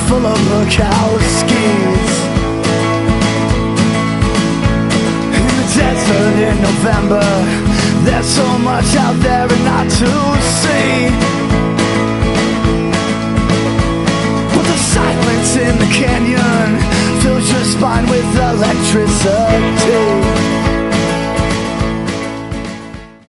full of Bukowskis. In the desert in November, there's so much out there and not to see. But the silence in the canyon fills your spine with electricity.